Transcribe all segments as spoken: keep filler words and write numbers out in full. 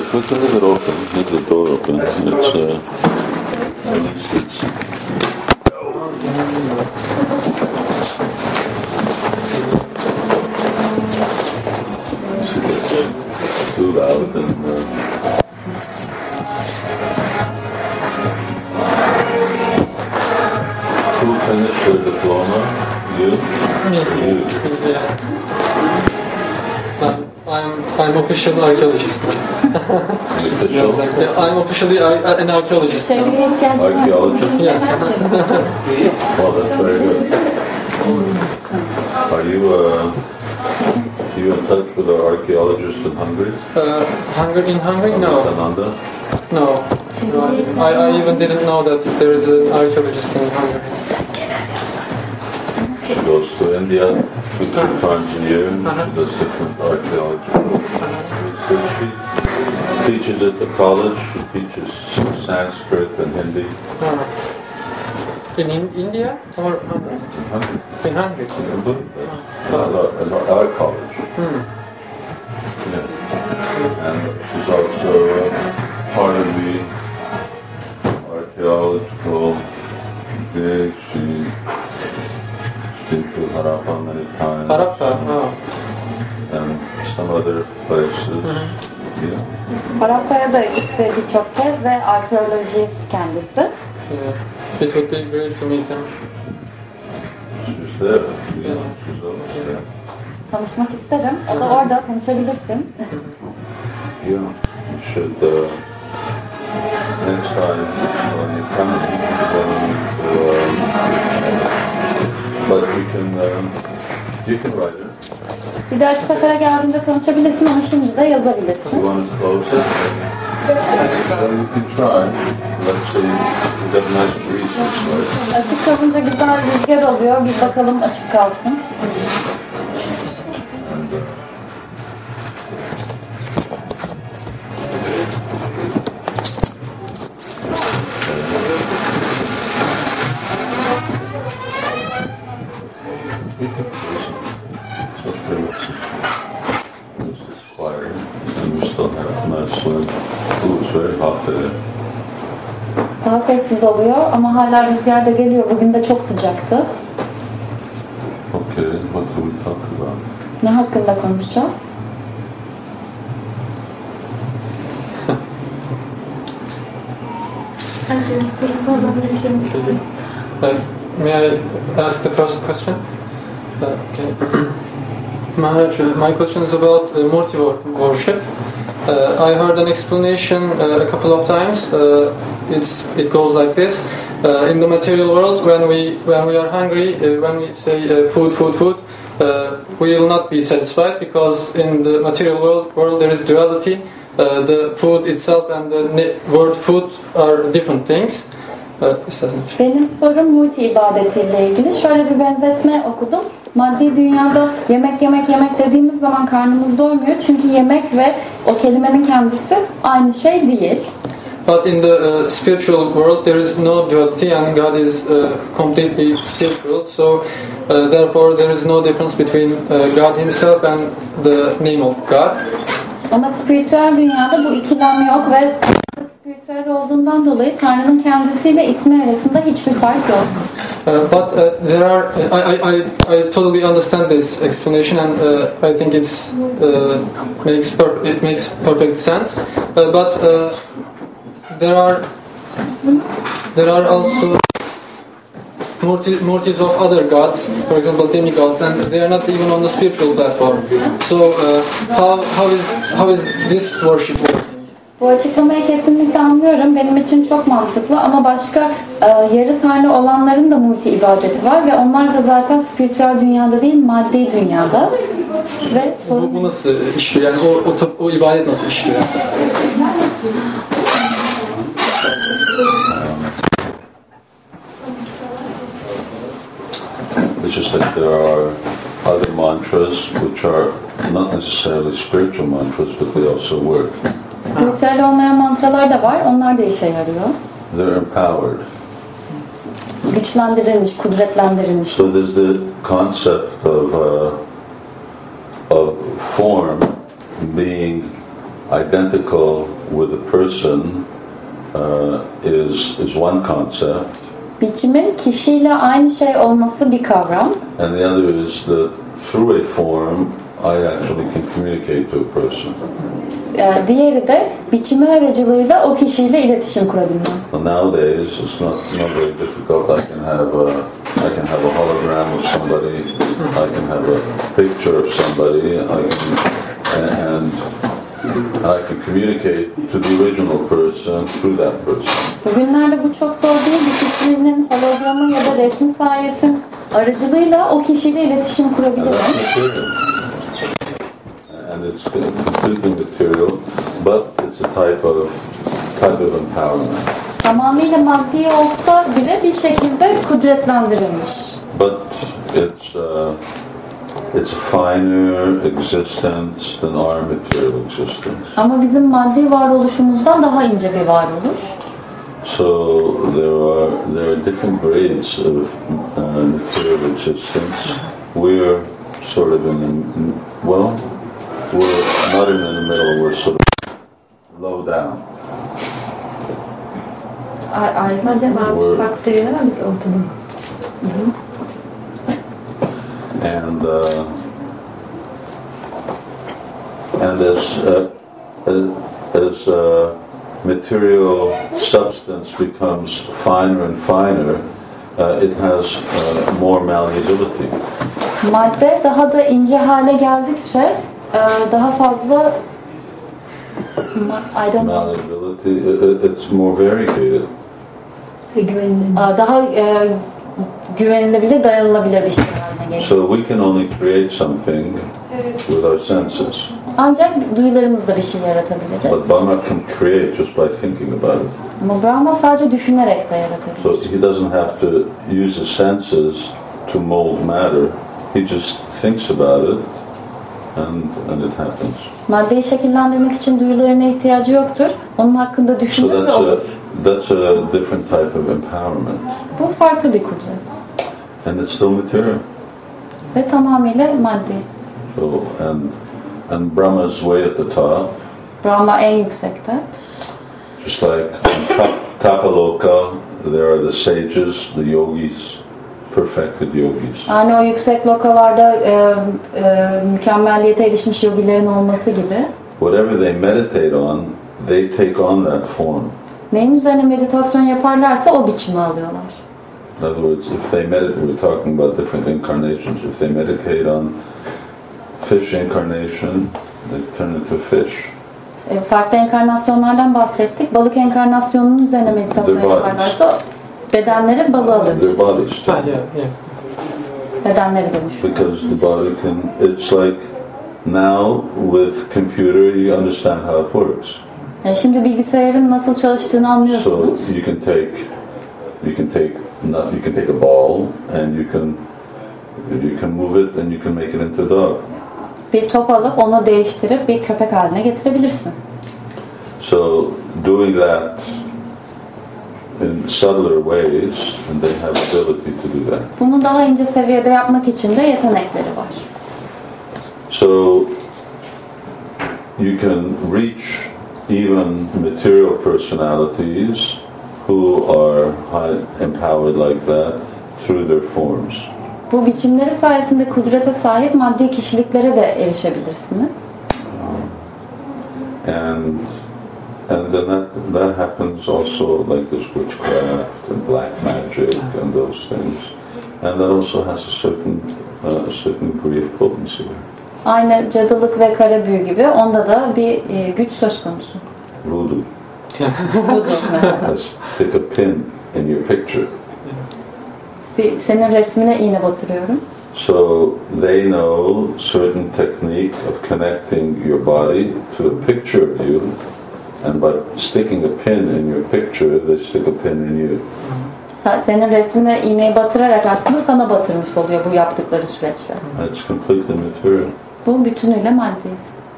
let's leave it open. Leave the door open. It's, uh, at least it's... It's too loud and... Uh, who finished their diploma? You? Me. You. Yeah. I'm I'm official archaeologist. Official? Yeah, I'm officially ar- an archaeologist. Archaeologist? Yes. Well, that's very good. Are you, uh, are you in touch with an archaeologist in Hungary? Uh, Hungary in Hungary? No. Sananda? No. no. I, I even didn't know that there is an archaeologist in Hungary. She goes to India two, three times a year and she does different archaeology. So she teaches at the college, she teaches Sanskrit and Hindi. Uh, in, in India or Hungary? In Hungary. In Hungary? In our, in our college. Hmm. Yeah. And she's also uh, part of the archaeological dig. She been to Harappa many times. Harappa, oh. And some other places. Mm-hmm. Yeah. Harappa'ya da gitti birçok kez ve arkeolojist kendisi. Yeah. It would be great to meet him. She's there. She's, yeah. She's always yeah. there. Tanışmak isterim. O da orada, tanışabilirsin. Yeah. You should, uh, next time when you come in, then, uh, but you can, um, you can write it. Bir dahaki sefere geldiğinde konuşabilirsin ama şimdi de yazabilirsin. You want to close it? Well, you can try. Let's say you got a nice breeze this way. Açık kalınca güzel rüzgar oluyor. Bir bakalım açık kalsın. And, uh, Daha sessiz oluyor ama hala rüzgar da geliyor. Bugün de çok sıcaktı. Okay, what do we talk about? Ne hakkında konuşacağız? Uh, may I ask the first question? Uh, okay. Maharaj, my question is about uh, Murti worship. Uh, I heard an explanation uh, a couple of times. Uh, it's it goes like this: uh, in the material world, when we when we are hungry, uh, when we say uh, food, food, food, uh, we will not be satisfied because in the material world, world there is duality. Uh, the food itself and the word food are different things. Uh, Benim sorum Murti ibadetiyle ilgili. Şöyle bir benzetme okudum. Maddi dünyada yemek yemek yemek dediğimiz zaman karnımız doymuyor. Çünkü yemek ve o kelimenin kendisi aynı şey değil. But in the uh, spiritual world there is no duality and God is uh, completely spiritual. So uh, therefore there is no difference between uh, God himself and the name of God. Ama spiritüel dünyada bu ikilem yok ve spiritüel olduğundan dolayı Tanrı'nın kendisiyle ismi arasında hiçbir fark yok. Uh, but uh, there are, uh, I, I, I totally understand this explanation and uh, I think it's uh, makes per- it makes perfect sense. Uh, but uh, there are there are also multi, multitudes of other gods, for example demigods, and they are not even on the spiritual platform. So uh, how how is how is this worship working? Bu açıklamayı kesinlikle anlıyorum. Benim için çok mantıklı ama başka e, yarı tanrı olanların da multi ibadeti var ve onlar da zaten spiritüel dünyada değil, maddi dünyada. Ve bu, bu nasıl işliyor? Yani o, o, o ibadet nasıl işliyor? It's just that there are other mantras which are not necessarily spiritual mantras, but they also work. Spiritüel olmayan mantralar da var, onlar da işe yarıyor. They're empowered. Güçlendirilmiş, kudretlendirilmiş. So there's the concept of uh, of form being identical with a person uh, is is one concept. Biçimin kişiyle aynı şey olması bir kavram. And the other is that through a form, I actually can communicate to a person. Ee, diğeri de biçimi aracılığıyla o kişiyle iletişim kurabilmem. Well, nowadays, it's not, not very difficult. I can have a, I can have a hologram of somebody. I can have a picture of somebody. I can, and, and I can communicate to the original person through that person. Bugünlerde bu çok zor değil. Bir kişinin hologramı ya da resmi sayesinde aracılığıyla o kişiyle iletişim And kurabilirim. that's material. And it's completely material, but it's a type of type of empowerment. Tamamıyla maddi olsa bile bir şekilde kudretlendirilmiş. But it's uh, it's a finer existence than our material existence. Ama bizim maddi varoluşumuzdan daha ince bir varoluş. So there are there are different grades of uh, material existence. We're sort of in the well, we're not in the middle. We're sort of low down. Madem bazı farklı seviyeler var, biz ortada. And uh, and as uh, as, as uh, material substance becomes finer and finer, uh, it has uh, more malleability. Madde daha da ince hale geldikçe e, daha fazla I don't know, Malleability, it, it's more variegated. Ve güvenilir. e, daha e, güvenilebilir, dayanılabilir bir şey haline geliyor. So we can only create something with our senses. Ancak duyularımızla bir şey yaratabiliriz. But Brahma can create just by thinking about it. Ama Brahma sadece düşünerek de yaratabilir. So he doesn't have to use his senses to mold matter. He just thinks about it, and and it happens. Maddeyi şekillendirmek için duyularına ihtiyacı yoktur. Onun hakkında So düşünür ve that's a olur. that's a different type of empowerment, Bu farklı bir kudret. and it's still material. Ve tamamıyla maddi. So and and Brahma's way at the top, Brahma en yüksekte. just like on top, Tapaloka, there are the sages, the yogis, perfected yogis. Yani o yüksek lokalarda e, e, mükemmelliyete erişmiş yogilerin olması gibi. Whatever they meditate on, they take on that form. Neyin üzerine meditasyon yaparlarsa o biçimi alıyorlar. In other words, if they meditate, we're talking about different incarnations. If they meditate on fish incarnation, they turn into a fish. E, farklı enkarnasyonlardan bahsettik. Balık enkarnasyonunun üzerine meditasyon Their bodies. yaparlarsa bedenleri balığa Their dönüşür. bodies too. Ah, yeah, yeah. Bedenleri dönüşür. Because the body can, it's like now with computer, you understand how it works. Yani şimdi bilgisayarın nasıl çalıştığını So anlıyorsunuz. you can take, you can take, not, you can take a ball and you can, you can move it and you can make it into a dog. Bir top alıp onu değiştirip bir köpek haline getirebilirsin. So doing that in subtler ways, and they have ability to do that. Bunu daha ince seviyede yapmak için de yetenekleri var. So you can reach even material personalities who are high, empowered like that through their forms. Bu biçimleri sayesinde kudrete sahip maddi kişiliklere de erişebilirsiniz. And and then that that happens also like this witchcraft and black magic and those things. And that also has a certain uh, a certain degree of potency. Aynı cadılık ve kara büyü gibi onda da bir e, güç söz konusu. Voodoo. Budur mesela. Let's take a pin in your picture. Bir, senin resmine iğne batırıyorum. So they know certain technique of connecting your body to a picture of you, and by sticking a pin in your picture, they stick a pin in you. Sen- Senin resmine iğneyi batırarak aslında sana batırmış oluyor bu yaptıkları süreçte. That's completely material. Bu bütünüyle maddi.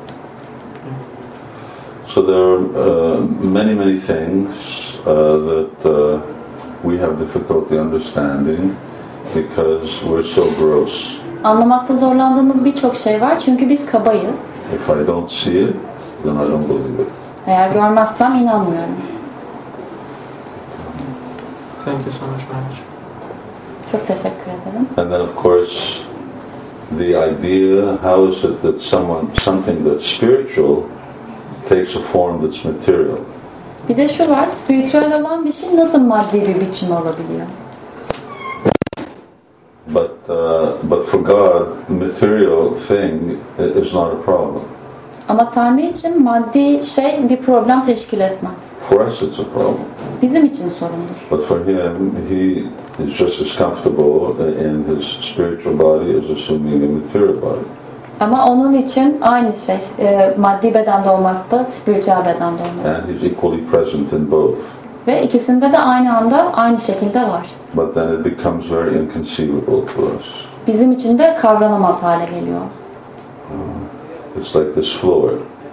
So there are uh, many, many things uh, that uh, we have difficulty understanding because we're so gross. Anlamakta zorlandığımız birçok şey var çünkü biz kabayız. If I don't see it, then I don't believe it. Eğer görmezsem inanmıyorum. Thank you so much, Maharaj. Çok teşekkür ederim. And then of course, the idea, how is it that someone, something that's spiritual takes a form that's material? Bir de şu var, spiritüel olan bir şey nasıl maddi bir biçim alabiliyor? But uh, but for God, material thing is not a problem. Ama Tanrı için maddi şey bir problem teşkil etmez. For us, it's a problem. Bizim için sorundur. But for him, he is just as comfortable in his spiritual body as assuming a material body. Ama onun için aynı şey, e, maddi bedende olmak da, spiritüel bedende olmak. And he's equally present in both. Ve ikisinde de aynı anda, aynı şekilde var. But then it becomes very inconceivable to us. Bizim için de kavranamaz hale geliyor. Uh, it's like this floor.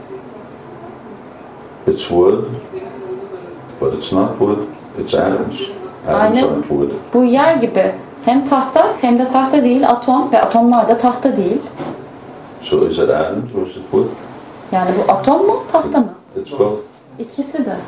It's wood, but it's not wood. It's atoms. Atoms Aynen. aren't wood. Bu yer gibi. Hem tahta hem de tahta değil, atom ve atomlar da tahta değil. So is it atoms or is it wood? Yani bu atom mu, tahta mı? It's both. İkisi de.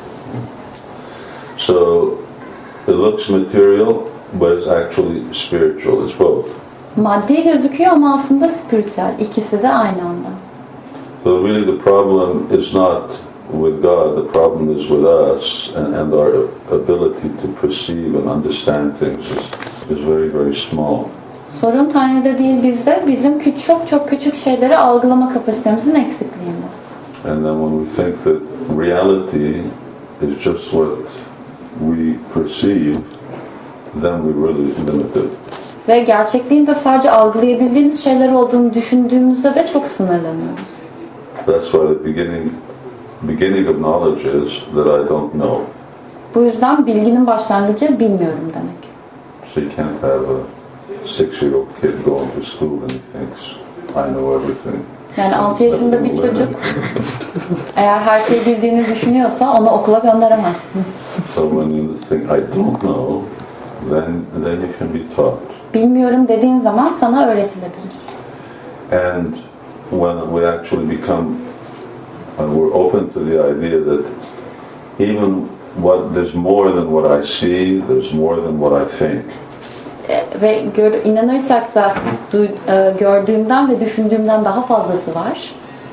So it looks material, but it's actually spiritual. It's both. Maddi gözüküyor ama aslında spiritüel. İkisi de aynı anda. So really the problem is not with God, the problem is with us, and, and our ability to perceive and understand things is, is very, very small. Sorun Tanrı'da değil bizde, bizim küçük, çok çok küçük şeyleri algılama kapasitemizin eksikliğinde. And then when we think that reality is just what we perceive, then we really limit it. Ve gerçekliğin de sadece algılayabildiğimiz şeyler olduğunu düşündüğümüzde de çok sınırlanıyoruz. That's why the beginning, beginning of knowledge is that I don't know. Bu yüzden bilginin başlangıcı bilmiyorum demek. So you can't have a six-year-old kid going to school and he thinks, I know everything. Yani altı yaşında bir çocuk eğer her şeyi bildiğini düşünüyorsa onu okula gönderemezsin. So when you think, I don't know, then, then you can be taught. Bilmiyorum dediğin zaman sana öğretilebilir. And when we actually become, when we're open to the idea that even what there's more than what I see, there's more than what I think. E, ve gör, inanırsak da du, e, gördüğümden ve düşündüğümden daha fazlası var.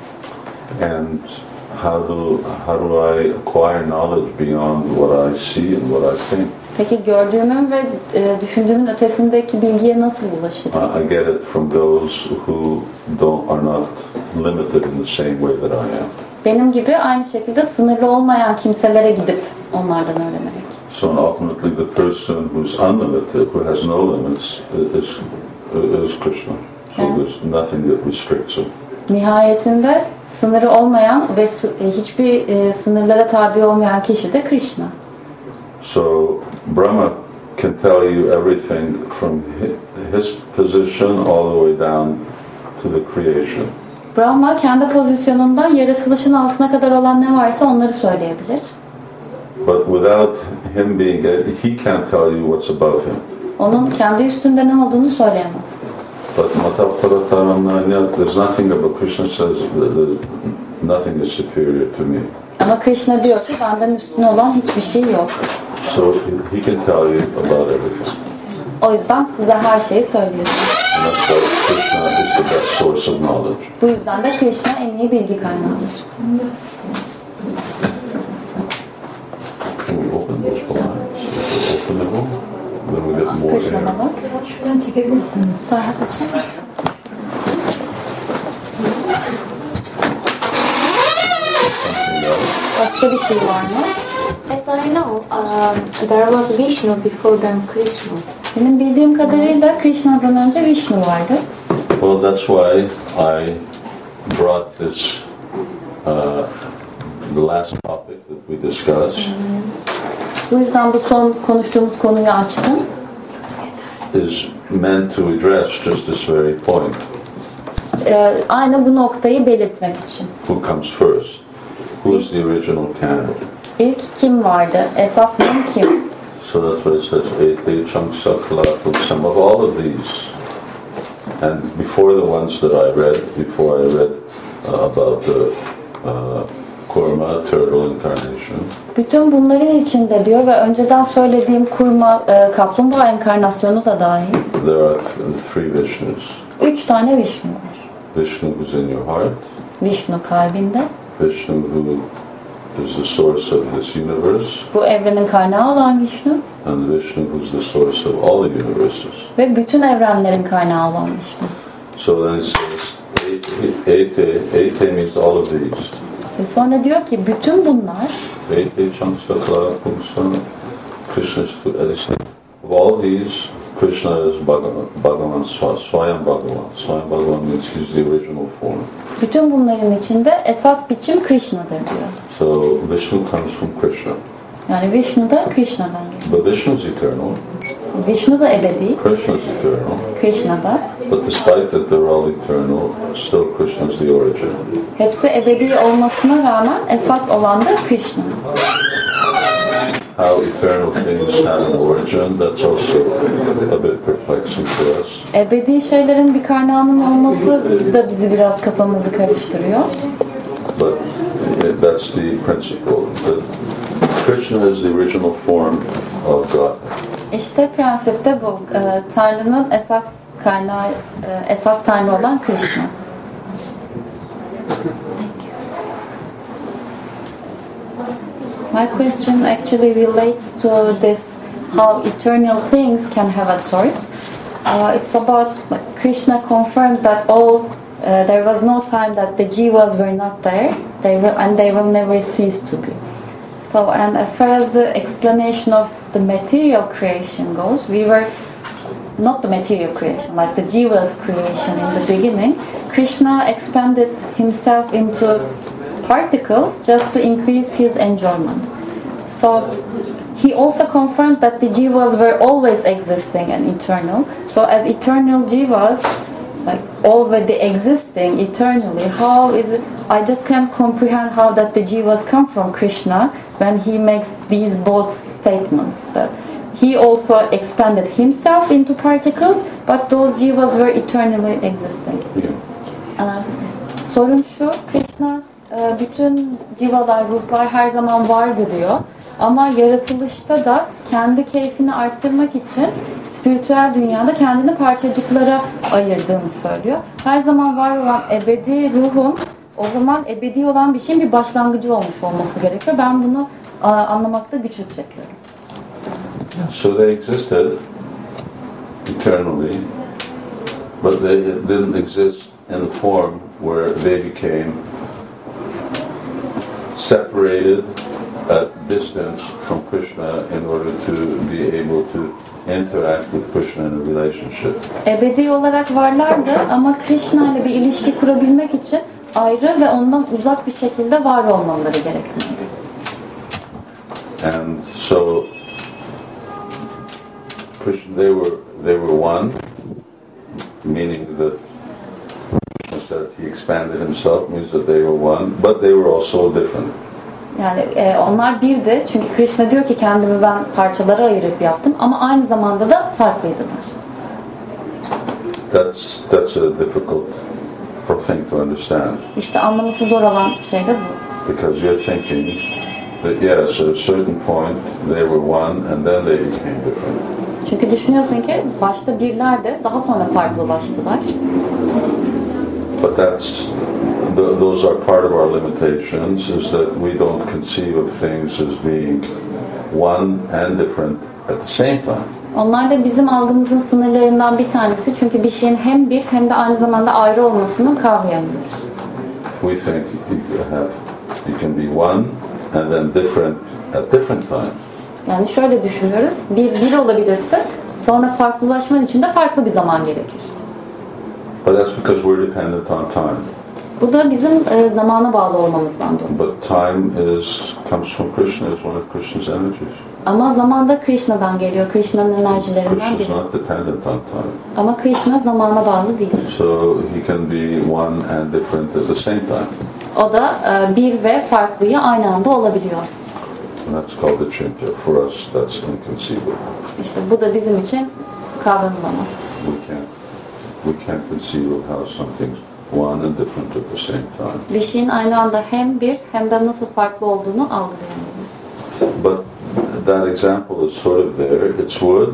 And how do how do I acquire knowledge beyond what I see and what I think? Peki gördüğümün ve e, düşündüğümün ötesindeki bilgiye nasıl ulaşırım? I get it from those who don't are not limited in the same way that I am. Benim gibi aynı şekilde sınırlı olmayan kimselere gidip onlardan öğrenerek. So ultimately, the person who's unlimited, who has no limits, is is Krishna. So Yeah. there's nothing that restricts him. Nihayetinde sınırı olmayan ve hiçbir e, sınırlara tabi olmayan kişi de Krishna. So Brahma can tell you everything from his position all the way down to the creation. Brahma kendi pozisyonundan yaratılışın altına kadar olan ne varsa onları söyleyebilir. But without him being it, he can't tell you what's above him. Onun kendi üstünde ne olduğunu söyleyemez. But Mataparatanamanya, there's nothing about Krishna says that nothing is superior to me. Ama Krishna diyor ki benden üstüne olan hiçbir şey yok. So he can tell you about everything. O yüzden size her şeyi söylüyor. And that's why Krishna is the best source of knowledge. Bu yüzden de Krishna en iyi bilgi kaynağıdır. Can we open those blinds? Open them all? Then we get more Krishna air. baba. Şuradan çekebilirsiniz. Serhat için. Something else. Başka bir şey var mı? As I know, um, there was Vishnu before than Krishna. Benim bildiğim kadarıyla Krishna'dan önce Vishnu vardı. Well, that's why I brought this, uh, the last topic that we discussed, Bu yüzden bu son konuştuğumuz konuyu açtım. is meant to address just this very point. Ee, aynı bu noktayı belirtmek için. Who comes first? Who is the original candle? İlk kim vardı? Esas mum kim? So that's what it says, Ete Chamsakla, some of all of these. And before the ones that I read, before I read uh, about the uh, Kurma, turtle incarnation. Bütün bunların içinde diyor ve önceden söylediğim kurma, e, kaplumbağa enkarnasyonu da dahil. There are th- three Vishnus. Üç tane Vishnu var. Vishnu who's in your heart, Vishnu kalbinde. Vishnu who is the source of this universe, Bu evrenin kaynağı olan Vishnu. and Vishnu who's the source of all the universes. Ve bütün evrenlerin kaynağı olan Vishnu. So then it says, Ete, Ete means all of these. Ve sonra diyor ki bütün bunlar, Ete Chamsakala Pumsa, Krishna's Edison. Of all these, Krishna is Bhagavan, Bhagavan Swa- Swayam Bhagavan. Swayam Bhagavan means he's the original form. bütün bunların içinde esas biçim Krishna'dır diyor. So Vishnu comes from Krishna. Yani Vishnu da Krishna'dan geliyor. But Vishnu is eternal, Vishnu da ebedi, Krishna is eternal. Krishna da. But despite that they're all eternal, still Krishna is the origin. Hepsi ebedi olmasına rağmen esas olan da Krishna. How eternal things have an origin, that's also a bit perplexing for us. Ebedi şeylerin bir kaynağının olması da bizi biraz kafamızı karıştırıyor. But uh, that's the principle. That Krishna is the original form of God. İşte prensipte bu. Ee, Tanrı'nın esas kaynağı, e, esas Tanrı olan Krishna. My question actually relates to this, how eternal things can have a source. Uh, it's about like, Krishna confirms that all uh, there was no time that the jivas were not there, they will, and they will never cease to be. So, and as far as the explanation of the material creation goes, we were not the material creation, like the jiva's creation in the beginning. Krishna expanded himself into particles just to increase his enjoyment. So he also confirmed that the jivas were always existing and eternal. So as eternal jivas, like already existing eternally, how is it? I just can't comprehend how that the jivas come from Krishna when he makes these both statements, that he also expanded himself into particles, but those jivas were eternally existing. Yeah. Ee, sorun şu, Krishna e, bütün civalar, ruhlar her zaman vardı diyor. Ama yaratılışta da kendi keyfini arttırmak için spiritüel dünyada kendini parçacıklara ayırdığını söylüyor. Her zaman var olan ebedi ruhun o zaman ebedi olan bir şeyin bir başlangıcı olmuş olması gerekiyor. Ben bunu a, anlamakta güçlük çekiyorum. So they existed eternally, but they didn't exist in a form where they became separated at distance from Krishna in order to be able to interact with Krishna in a relationship. Ebedi olarak varlardı ama Krishna ile bir ilişki kurabilmek için ayrı ve ondan uzak bir şekilde var olmaları gerekmektedir. And so Krishna, they were they were one, meaning that Krishna said he expanded himself, means that they were one, but they were also different. Yani e, onlar birdi çünkü Krishna diyor ki kendimi ben parçalara ayırıp yaptım ama aynı zamanda da farklıydılar. That's that's a difficult thing to understand. İşte anlaması zor olan şey de bu. Because you're thinking that yes, at a certain point they were one and then they became different. Çünkü düşünüyorsun ki başta birlerdi, daha sonra farklılaştılar. But that's th- those are part of our limitations, is that we don't conceive of things as being one and different at the same time. Onlar da bizim algımızın sınırlarından bir tanesi çünkü bir şeyin hem bir hem de aynı zamanda ayrı olmasını kavrayamıyoruz. We think you have you can be one and then different at different times. Yani şöyle düşünüyoruz, bir, bir olabilirsin, sonra farklılaşman için de farklı bir zaman gerekir. But that's because we're dependent on time. Bu da bizim e, zamana bağlı olmamızdan dolayı. But time is comes from Krishna, is one of Krishna's energies. Ama zaman da Krishna'dan geliyor, Krishna'nın enerjilerinden Krishna is biri. not dependent on time. Ama Krishna zamana bağlı değil. So he can be one and different at the same time. O da e, bir ve farklıyı aynı anda olabiliyor. And that's called the Chintya. For us, that's inconceivable. İşte bu da bizim için kavranılamaz. We can't, we can't conceive of how something one and different at the same time. Bir şeyin aynı anda hem bir hem de nasıl farklı olduğunu algılayamıyoruz. But that example is sort of there. It's wood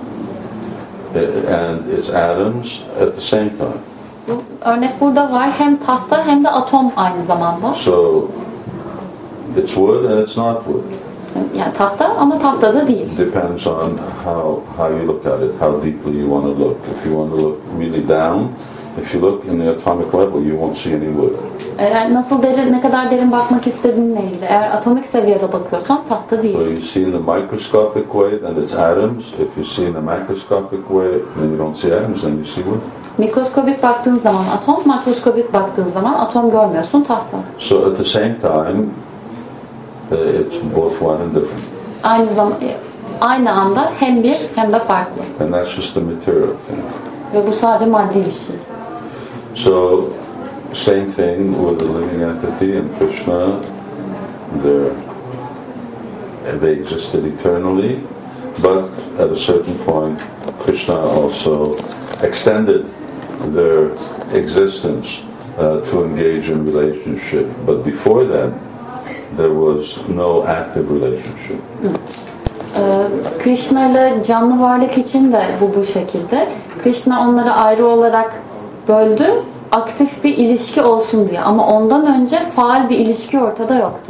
and it's atoms at the same time. Bu örnek burada var. Hem tahta hem de atom aynı zamanda. So it's wood and it's not wood. Yani tahta ama tahta da değil. Depends on how how you look at it, how deeply you want to look. If you want to look really down, if you look in the atomic level, you won't see any wood. Eğer nasıl derin, ne kadar derin bakmak istediğinle ilgili. Eğer atomik seviyede bakıyorsan tahta değil. So you see in the microscopic way, then it's atoms. If you see in the macroscopic way, then you don't see atoms, then you see wood. Mikroskobik baktığın zaman atom, makroskobik baktığın zaman atom görmüyorsun, tahta. So at the same time, uh, it's both one and different. Aynı zaman, aynı anda hem bir hem de farklı. And that's just the material thing. Ve bu sadece maddi bir şey. So, same thing with the living entity and Krishna. They're, they existed eternally, but at a certain point, Krishna also extended their existence uh, to engage in relationship. But before that, there was no active relationship. Ee, Krishna ile canlı varlık için de bu bu şekilde. Krishna onları ayrı olarak böldü, aktif bir ilişki olsun diye. Ama ondan önce faal bir ilişki ortada yoktu.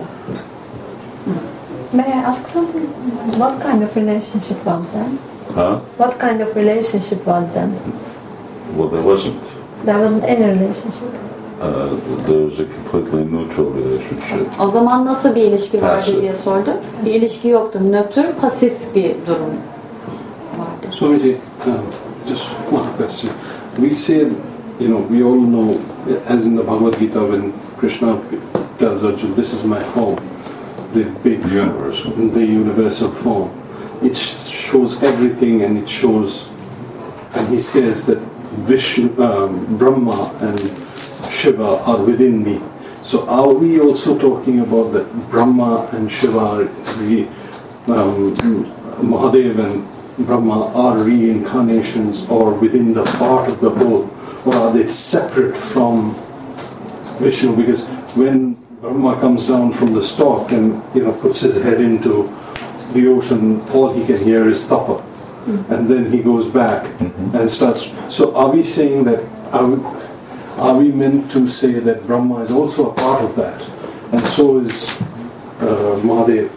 May I ask something? What kind of relationship was them? Huh? What kind of relationship was them? Well, there wasn't. There wasn't any relationship. Uh, there was a completely neutral relationship. O zaman nasıl bir ilişki vardı Passive. diye sordu. Bir ilişki yoktu. Nötr, pasif bir durum vardı. Swamiji, um, just one question. We say, you know, we all know, as in the Bhagavad Gita, when Krishna tells Arjuna, "This is my form," the big Universal. the universal form. It shows everything, and it shows, and he says that Vishnu, um, Brahma, and Shiva are within me. So are we also talking about that Brahma and Shiva are re, um, Mahadev and Brahma are reincarnations or within the part of the whole, or are they separate from Vishnu? Because when Brahma comes down from the stalk and, you know, puts his head into the ocean, all he can hear is tapa. Mm-hmm. And then he goes back mm-hmm. and starts. So are we saying that, are we, are we meant to say that Brahma is also a part of that? And so is uh, Mahadev.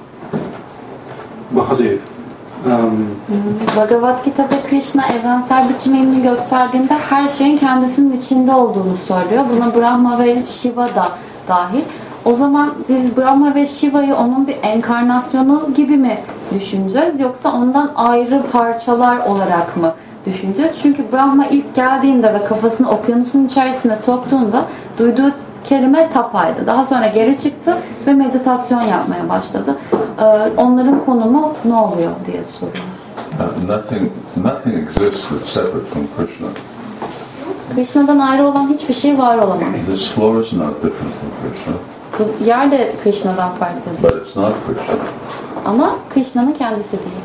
Mahadev. Um, Bhagavad Gita'da Krishna evrensel biçimini gösterdiğinde her şeyin kendisinin içinde olduğunu söylüyor. Buna Brahma ve Shiva da dahil. O zaman biz Brahma ve Shiva'yı onun bir enkarnasyonu gibi mi düşüneceğiz yoksa ondan ayrı parçalar olarak mı düşüneceğiz? Çünkü Brahma ilk geldiğinde ve kafasını okyanusun içerisine soktuğunda duyduğu kelime tapaydı. Daha sonra geri çıktı ve meditasyon yapmaya başladı. Ee, onların konumu ne oluyor diye soruyor. Uh, nothing, nothing exists that's separate from Krishna. Krishna'dan ayrı olan hiçbir şey var olamaz. This floor is not different from Krishna. Bu yer de Krishna'dan farklı. But it's not Krishna. Ama Krishna'nın kendisi değil.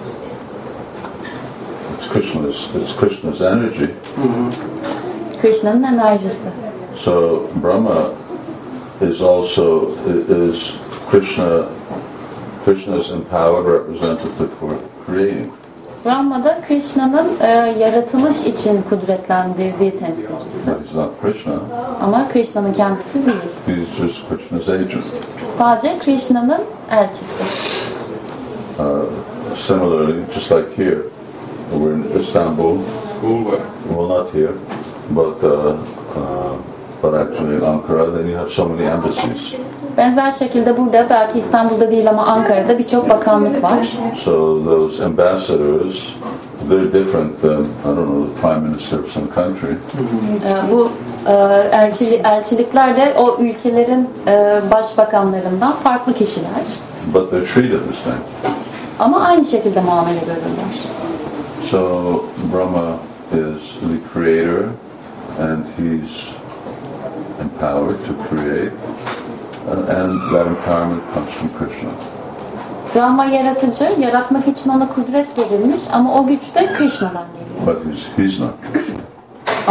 It's Krishna's, it's Krishna's energy. Krishna'nın enerjisi. So Brahma is also is Krishna. Krishna's empowered representative for creating. Brahma da Krishna'nın e, yaratılış için kudretlendirdiği temsilcisi. But he's not Krishna. Ama Krishna'nın kendisi değil. He's just Krishna's agent. Sadece Krishna'nın elçisi. Uh, similarly, just like here, we're in Istanbul. Well, not here, but uh, uh, but actually in Ankara, then you have so many embassies. Benzer şekilde burada, belki İstanbul'da değil ama Ankara'da birçok bakanlık var. So those ambassadors, they're different than, I don't know, the prime minister of some country. Ee, bu e, elçili, elçilikler de o ülkelerin e, başbakanlarından farklı kişiler. But they're treated the same. Ama aynı şekilde muamele görürler. So Brahma is the creator, and he's empowered to create, uh, and that empowerment comes from Krishna. Brahma yaratıcı, yaratmak için ona kudret verilmiş ama o güç de Krishna'dan geliyor. But he's, he's not Krishna.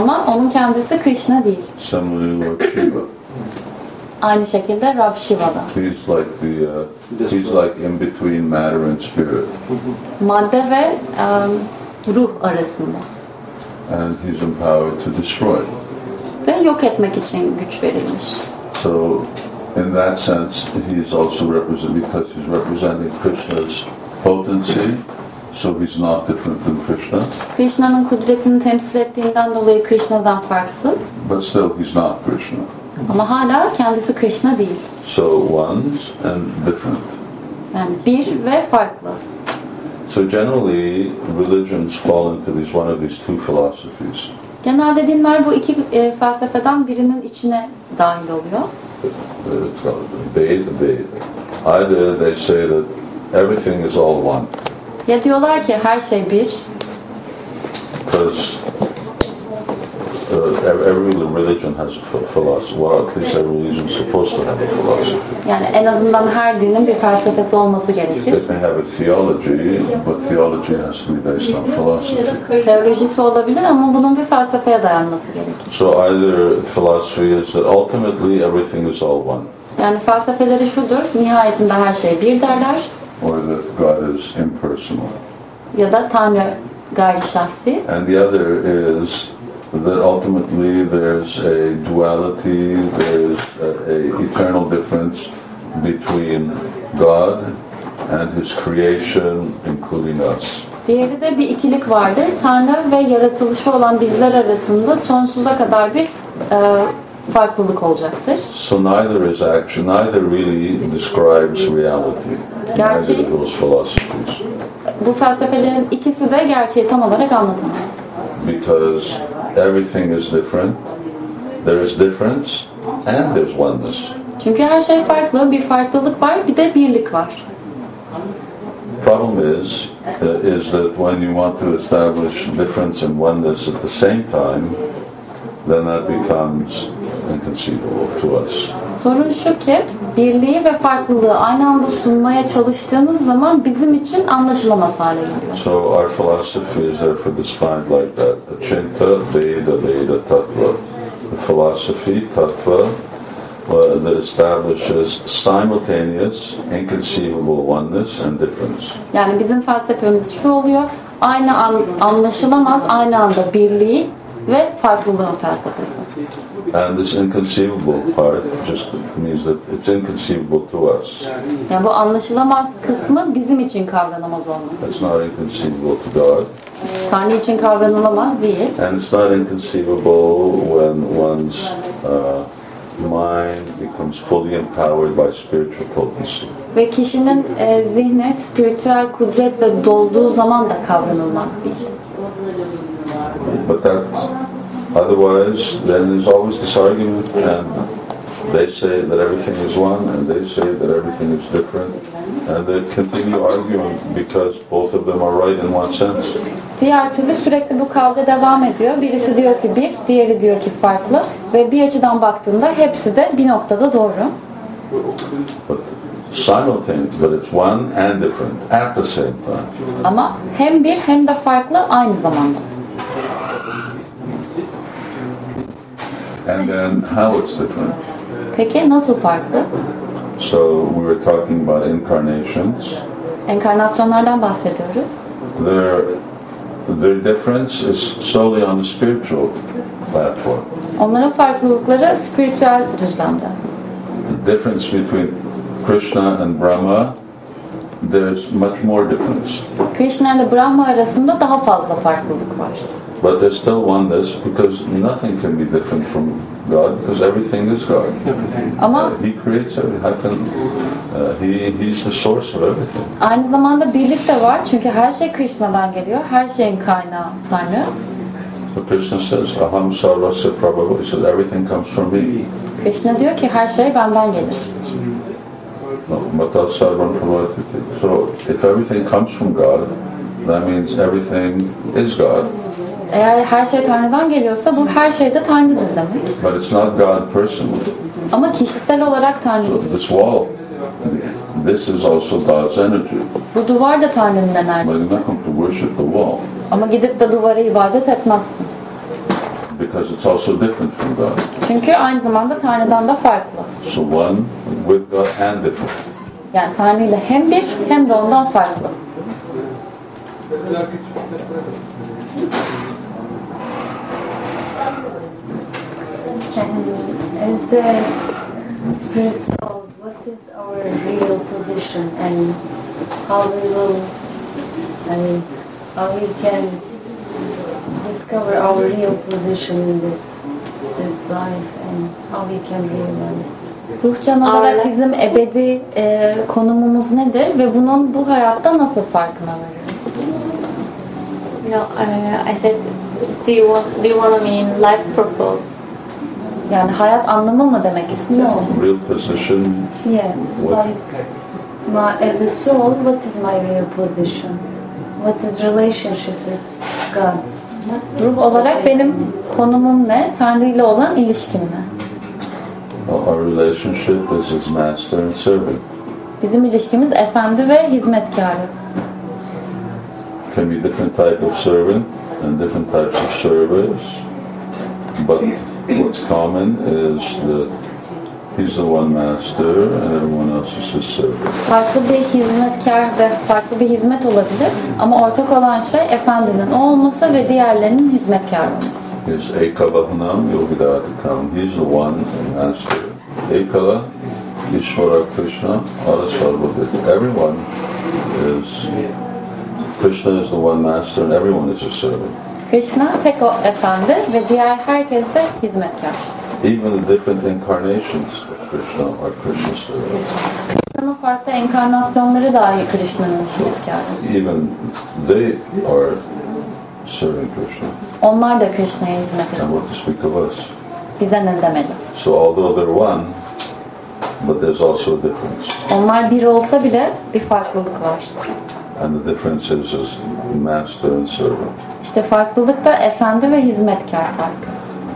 Ama onun kendisi Krishna değil. Similarly, Lord Shiva. Aynı şekilde Rab Shiva da. He's like the uh, he's like in between matter and spirit, Madde ve um, ruh arasında. and he's empowered to destroy. Ve yok etmek için güç verilmiş. So, in that sense, he is also represent because he's representing Krishna's potency. So he's not different than Krishna. Krishna'nın kudretini temsil ettiğinden dolayı Krishna'dan farksız. But still, he's not Krishna. Ama hala kendisi Krishna değil. So ones and different. Yani bir ve farklı. So generally, religions fall into these one of these two philosophies. Genelde dinler bu iki e, felsefeden birinin içine dahil oluyor. It's called Ved, Ved. Either they say that everything is all one, Ya diyorlar ki her şey bir, because uh, every every religion has a ph- philosophy. Well, at least every religion is supposed to have a philosophy. yani en azından her dinin bir felsefesi olması gerekir. They may have a theology, but theology has to be based on philosophy. Teolojisi olabilir ama bunun bir felsefeye dayanması gerekir. So either philosophy is that ultimately everything is all one, Yani felsefeleri şudur, nihayetinde her şey bir derler or that God is impersonal. ya da Tanrı gayri şahsi. And the other is that ultimately there's a duality, there's a, a eternal difference between God and His creation, including us. Diğeri de bir ikilik vardır. Tanrı ve yaratılışı olan bizler arasında sonsuza kadar bir e, farklılık olacaktır. So neither is action, neither really describes reality. Neither of those philosophies. Bu felsefelerin ikisi de gerçeği tam olarak anlatamaz. Because everything is different, there is difference, and there's oneness. Çünkü her şey farklı, bir farklılık var, bir de birlik var. Problem is, uh, is that when you want to establish difference and oneness at the same time, then that becomes inconceivable to us. Sorun şu ki, birliği ve farklılığı aynı anda sunmaya çalıştığımız zaman bizim için anlaşılamaz hale geliyor. So our philosophy is therefore defined like that. Achinta, Veda, Veda, Tattva. The philosophy, Tattva, uh, that establishes simultaneous, inconceivable oneness and difference. Yani bizim felsefemiz şu oluyor, aynı an, anlaşılamaz, aynı anda birliği ve farklılığın felsefesi. And this inconceivable part just means that it's inconceivable to us. Yani bu anlaşılamaz kısmı bizim için kavranamaz olması. It's not inconceivable to God. Tanrı için kavranılamaz değil. And it's not inconceivable when one's uh, mind becomes fully empowered by spiritual potency. Ve kişinin e, zihni spiritüel kudretle dolduğu zaman da kavranılmaz değil. But that, otherwise, then there's always this argument, and they say that everything is one, and they say that everything is different, and they continue arguing because both of them are right in one sense. Diğer türlü sürekli bu kavga devam ediyor. Birisi diyor ki bir, diğeri diyor ki farklı ve bir açıdan baktığında hepsi de bir noktada doğru. But simultaneous, but it's one and different at the same time. Ama hem bir hem de farklı aynı zamanda. And then how it's different. Peki nasıl farklı? So we were talking about incarnations. Enkarnasyonlardan bahsediyoruz. Their their difference is solely on the spiritual platform. Onların farklılıkları spiritüel düzlemde. The difference between Krishna and Brahma, there's much more difference. Krishna ile Brahma arasında daha fazla farklılık var. But there's still oneness because nothing can be different from God because everything is God. Ama Uh, he creates everything. How can uh, he? He's the source of everything. aynı zamanda birlik de var çünkü her şey Krishna'dan geliyor. Her şeyin kaynağı Tanrı. So Krishna says, "Aham sarvasya prabhava." He says, "Everything comes from me." Krishna diyor ki her şey benden gelir. No, mata sarvam prabhavati. So if everything comes from God, that means everything is God. Eğer her şey Tanrı'dan geliyorsa bu her şey de Tanrı'dır demek. But it's not God personally. Ama kişisel olarak Tanrı So değil. this wall, this is also God's energy. Bu duvar da Tanrı'nın But enerjisi. you're not going to worship the wall. Ama gidip de duvara ibadet etmezsin. because it's also different from God. Çünkü aynı zamanda Tanrı'dan da farklı. So one with God and different. Yani Tanrı ile hem bir hem de ondan farklı. And as uh, spirit souls, what is our real position and how we will, I mean, how we can discover our real position in this this life and how we can realize. Ruhcan olarak bizim ebedi e, konumumuz nedir ve bunun bu hayatta nasıl farkına varırız? No, uh, I said, do you want do you want to mean life purpose? Yani hayat anlamı mı demek istiyorsun? Real position. Yeah, like my, as a soul, what is my real position? What is relationship with God? Ruh olarak benim konumum ne? Tanrı ile olan ilişkim ne? Our relationship is as master and servant. Bizim ilişkimiz efendi ve hizmetkarı. Can be different type of servant and different types of service, but what's common is that he's the one master and everyone else is his servant. Farklı bir hizmetkar ve farklı bir hizmet olabilir ama ortak olan şey efendinin o olması ve diğerlerinin hizmetkar olması. Is Ekavahanam Yogidatikam. He's the one master. Ekala, Ishvara Krishna, Arasarvadit. Everyone is, Krishna is the one master and everyone is a servant. Krishna tek o efendi ve diğer herkes de hizmetkar. Even the different incarnations of Krishna are Krishna's servants. Krishna'nın farklı enkarnasyonları dahi Krishna'nın hizmetkarı. Even they are serving Krishna. Onlar da Krishna'ya hizmet And ediyor. what to speak of us? Bize ne demeli? So although they're one, but there's also a difference. Onlar bir olsa bile bir farklılık var. And the difference is as master and servant. İşte farklılık da efendi ve hizmetkar farkı.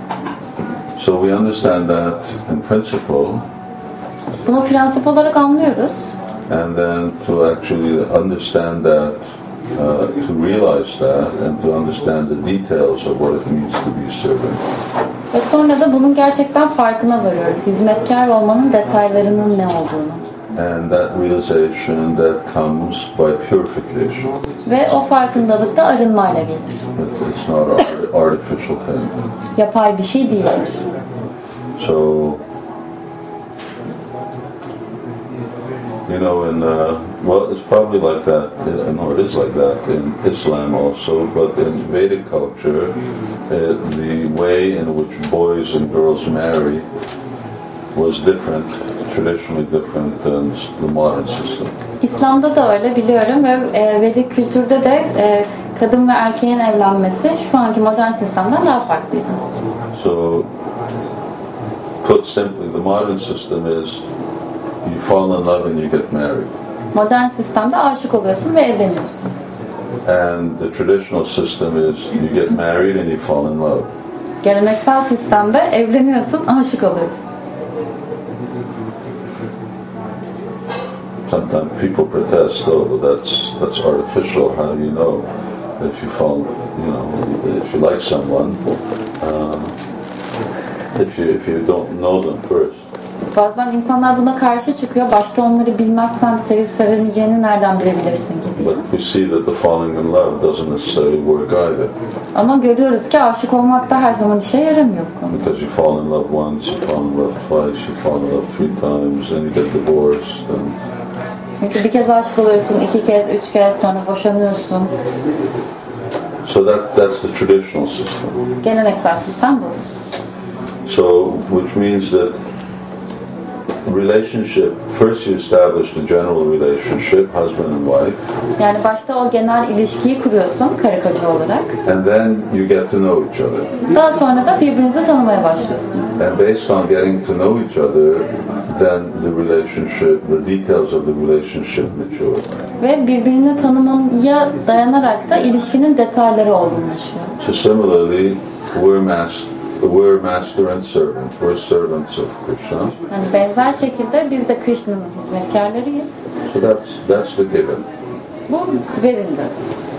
So we understand that in principle, Bunu prensip olarak anlıyoruz. and then to actually understand that, uh, to realize that, and to understand the details of what it means to be a servant. Ve sonra da bunun gerçekten farkına varıyoruz. Hizmetkar olmanın detaylarının ne olduğunu. And that realization that comes by purification. Ve o farkındalık da arınmayla gelir. It- It's not an artificial thing. Yapay bir şey değildir. So, you know, in, uh, well, it's probably like that, I know it is like that in Islam also, but in Vedic culture, uh, the way in which boys and girls marry was different, traditionally different than the modern system. İslam'da da öyle biliyorum ve e, Vedik kültürde de e, kadın ve erkeğin evlenmesi şu anki modern sistemden daha farklıydı. So, put simply, the modern system is you fall in love and you get married. Modern sistemde aşık oluyorsun ve evleniyorsun. And the traditional system is you get married and you fall in love. Geleneksel sistemde evleniyorsun, aşık oluyorsun. Sometimes people protest, oh, well, that's that's artificial. How do you know if you fall, you know, if you like someone, um, if you if you don't know them first? Bazen insanlar buna karşı çıkıyor. Başta onları bilmezsen sevip sevemeyeceğini nereden bilebilirsin ki diye. But we see that the falling in love doesn't necessarily work either, Ama görüyoruz ki aşık olmak da her zaman işe yaramıyor bu konuda. because you fall in love once, you fall in love twice, you fall in love three times, then you get divorced, and Çünkü bir kez aşık oluyorsun, iki kez, üç kez sonra boşanıyorsun. so that that's the traditional system. Geleneksel sistem bu. So, which means that relationship, first you establish the general relationship, husband and wife, Yani başta o genel ilişkiyi kuruyorsun karı koca olarak. and then you get to know each other. Daha sonra da birbirinizi tanımaya başlıyorsunuz. And based on getting to know each other, then the relationship, the details of the relationship mature. Ve birbirini tanımaya dayanarak da ilişkinin detayları olgunlaşıyor. So similarly, we're master, we're master and servant. We're servants of Krishna. Yani benzer şekilde biz de Krishna'nın hizmetkarlarıyız. So that's that's the given. Bu verildi.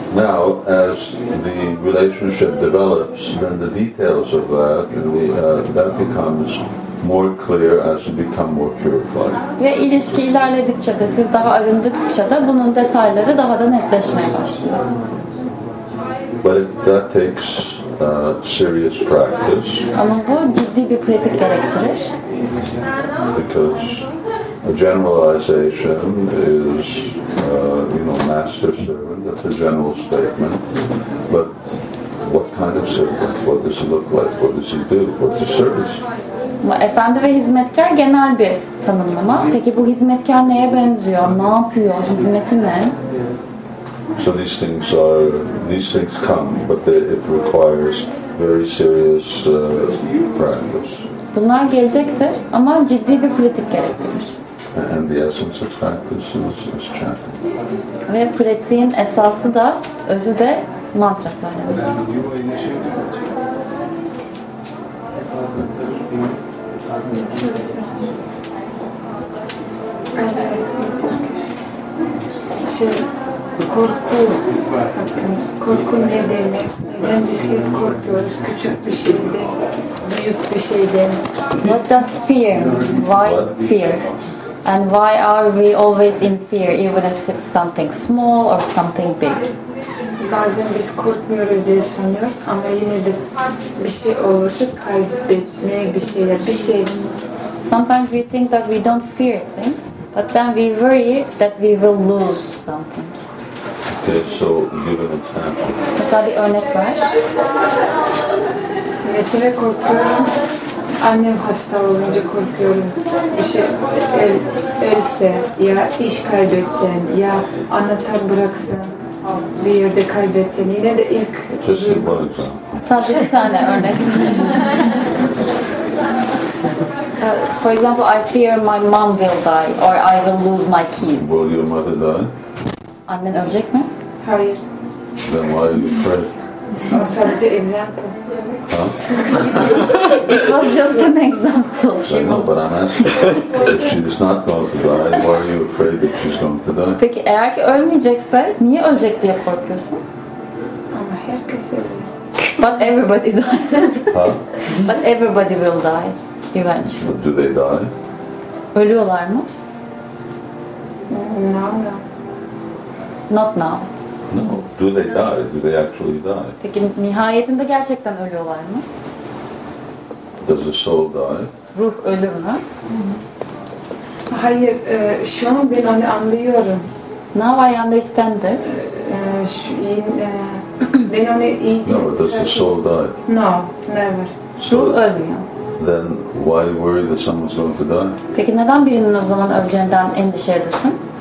Now, as the relationship develops, then the details of that, and the, uh, that becomes more clear as you become more purified. Ve ilişki ilerledikçe de, siz daha arındıkça da bunun detayları daha da netleşmeye başlıyor. But that takes uh, serious practice. Ama bu ciddi bir pratik gerektirir. Because a generalization is, uh, you know, master servant, that's a general statement. But what kind of servant? What does he look like? What does he do? What's his service? Ama efendi ve hizmetkar genel bir tanımlama. Peki bu hizmetkar neye benziyor? Ne yapıyor? Hizmeti ne? So these things are, these things come, but they, it requires very serious uh, practice. Bunlar gelecektir ama ciddi bir pratik gerektirir. And the essence of practice is, is chanting. Ve pratiğin esası da, özü de mantra söylemek. Şey, korku, korku ne demek? Neden biz hep korkuyoruz? Küçük bir şeyden, büyük bir şeyden. What does fear mean? Why fear? And why are we always in fear, even if it's something small or something big? Bazen biz korkmuyoruz diye sanıyoruz ama yine de bir şey olursa kaybetmeye bir şeyler, bir şey. Sometimes we think that we don't fear things, but then we worry that we will lose something. Okay, so give an example. Mesela bir örnek ver. Mesela korkuyorum, annem hasta olunca korkuyorum. Bir şey el, else ya iş kaybetsem ya anahtar bıraksam bir yerde kaybetsem yine de ilk Just give one example. Sadece bir tane örnek ver. Uh, for example, I fear my mom will die or I will lose my keys. Will your mother die? Annen ölecek mi? hayır. Then why are you afraid? O sadece example. Huh? It was just an example. I know, but I'm asking. If she's not going to die, why are you afraid that she's going to die? Peki eğer ki ölmeyecekse niye ölecek diye korkuyorsun? Ama herkes ölüyor. But everybody dies. Huh? But everybody will die eventually. Do they die? Ölüyorlar mı? No, no. Not now. No. Do they die? Do they actually die? Peki nihayetinde gerçekten ölüyorlar mı? Does the soul die? Ruh ölür mü? Hayır, e, şu an ben onu anlıyorum. Now I understand this. E, şu, e, ben onu iyice... No. Does the soul die? No, never. So Ruh ölmüyor. then why worry that someone's going to die? Peki neden birinin o zaman öleceğinden endişe edesin?